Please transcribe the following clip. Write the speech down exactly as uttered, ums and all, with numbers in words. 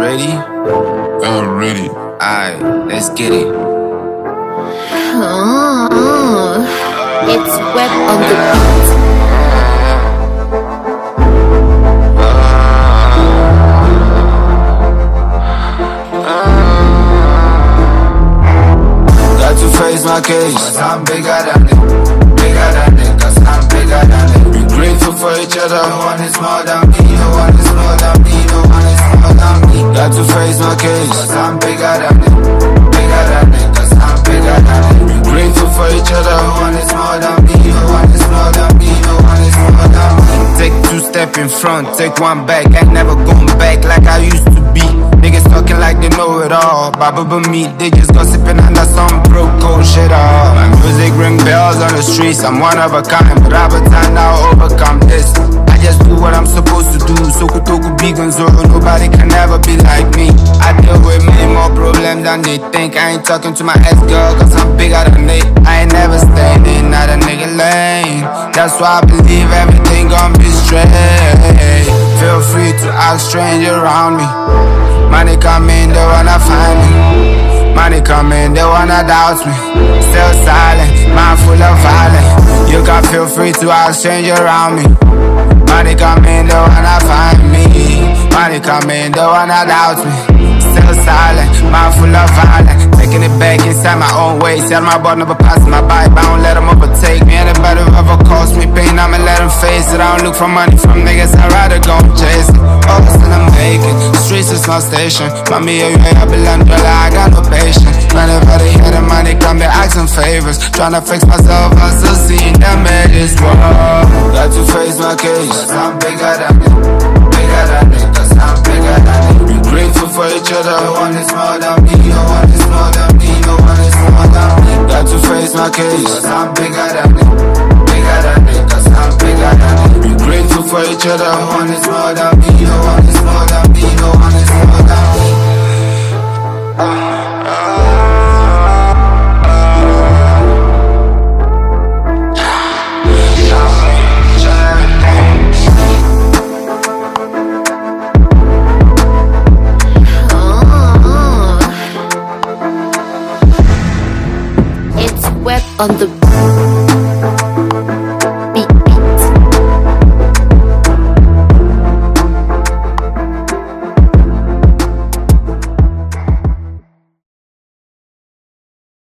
ready? I'm ready. Alright, let's get it. Oh, it's wet on the beat. Got to face my case, cause I'm bigger than it. Bigger than it, cause I'm bigger than it. Be grateful for each other. No one is more than me. No one is more than me. No one is more than me. Got to face my case, cause I'm bigger than it. Bigger than it, cause I'm bigger than it. Be grateful for each other. No one is more than me. No one is more than me. No one is more than me. Take two step in front, take one back. Ain't never going back like I used to be. Niggas talking like they know it all. Baba but me, they just gossiping under some broke cold shit all. My music ring bells on the streets. I'm one of a kind, but I've a time now overcome this. I just do what I'm supposed to do. Soku toku beacons, so nobody can ever be like me. I deal with many more problems than they think. I ain't talking to my ex-girl, cause I'm bigger than they. I ain't never staying in not a nigga lane. That's why I believe everything gon' be straight. Feel free to ask strangers around me. Money come in, they wanna find me. Money come in, they wanna doubt me. Still silent, mind full of violence. You can feel free to ask strangers around me. Money come in, they wanna find me. Money come in, they wanna doubt me. Still silent, mind full of violence. Taking it back inside my own way. Tell my boy never pass my bike, I don't let them overtake me. Anybody who ever caused me pain, I'ma let them face it. I don't look for money from niggas, I'd rather go and chase it. All this and I'm making, streets is my station. Mommy, you ain't I belong, girl, I got no patience. Whenever they hear the money come, they asking favors. Tryna fix myself, I still seeing them in this world. Got to face my case, cause I'm bigger than it. Bigger than it, cause I'm bigger than it. Be grateful for each other. No one is more than me. No one is more than me. No one is more than me. Got to face my case, cause I'm bigger than it. Bigger than it, cause I'm bigger than it. Be grateful for each other. No one is more than me. No one is more than me. No one is more than me. It's wet on the